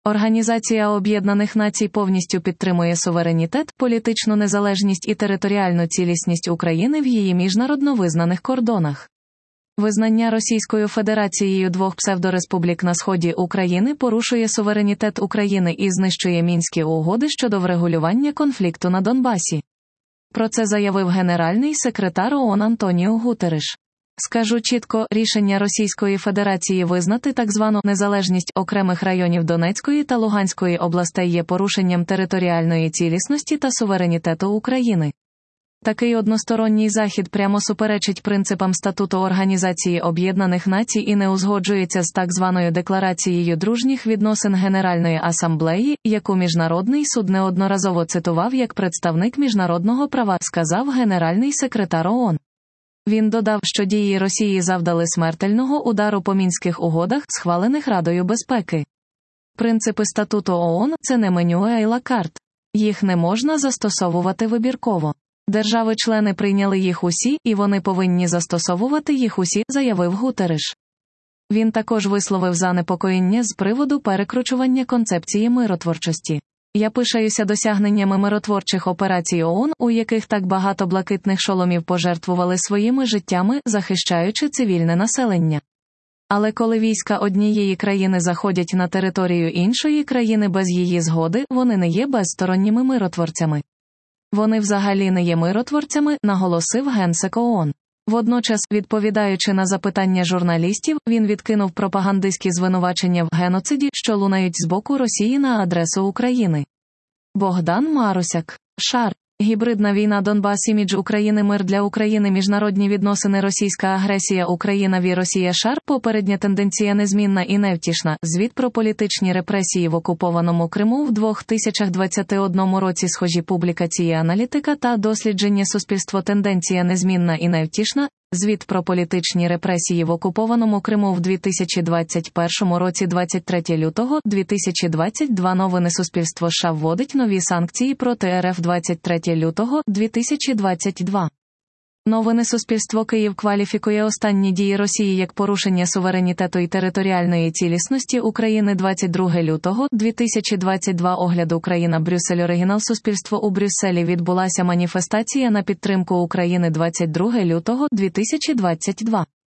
Організація Об'єднаних Націй повністю підтримує суверенітет, політичну незалежність і територіальну цілісність України в її міжнародно визнаних кордонах. Визнання Російською Федерацією двох псевдореспублік на сході України порушує суверенітет України і знищує Мінські угоди щодо врегулювання конфлікту на Донбасі. Про це заявив генеральний секретар ООН Антоніо Гутерреш. Скажу чітко, рішення Російської Федерації визнати так звану незалежність окремих районів Донецької та Луганської областей є порушенням територіальної цілісності та суверенітету України. Такий односторонній захід прямо суперечить принципам статуту Організації Об'єднаних Націй і не узгоджується з так званою Декларацією дружніх відносин Генеральної Асамблеї, яку Міжнародний суд неодноразово цитував як представник міжнародного права, сказав генеральний секретар ООН. Він додав, що дії Росії завдали смертельного удару по Мінських угодах, схвалених Радою безпеки. Принципи статуту ООН – це не меню а-ля карт. Їх не можна застосовувати вибірково. Держави-члени прийняли їх усі, і вони повинні застосовувати їх усі, заявив Гутерреш. Він також висловив занепокоєння з приводу перекручування концепції миротворчості. Я пишаюся досягненнями миротворчих операцій ООН, у яких так багато блакитних шоломів пожертвували своїми життями, захищаючи цивільне населення. Але коли війська однієї країни заходять на територію іншої країни без її згоди, вони не є безсторонніми миротворцями. Вони взагалі не є миротворцями, наголосив генсек ООН. Водночас, відповідаючи на запитання журналістів, він відкинув пропагандистські звинувачення в геноциді, що лунають з боку Росії на адресу України. Богдан Марусяк. Шар. Гібридна війна Донбас, імідж України, мир для України, міжнародні відносини, російська агресія, Україна ві Росія. Шар. Попередня тенденція незмінна і невтішна. Звіт про політичні репресії в окупованому Криму в 2021 році. Схожі публікації аналітика та дослідження суспільство. Тенденція незмінна і невтішна. Звіт про політичні репресії в окупованому Криму в 2021 році. 23 лютого 2022. Новини. Суспільство США вводить нові санкції проти РФ. 23 лютого 2022. Новини. Суспільство. Київ кваліфікує останні дії Росії як порушення суверенітету і територіальної цілісності України. 22 лютого 2022. Огляд. Україна. Брюссель. Оригінал. Суспільство. У Брюсселі відбулася маніфестація на підтримку України. 22 лютого 2022.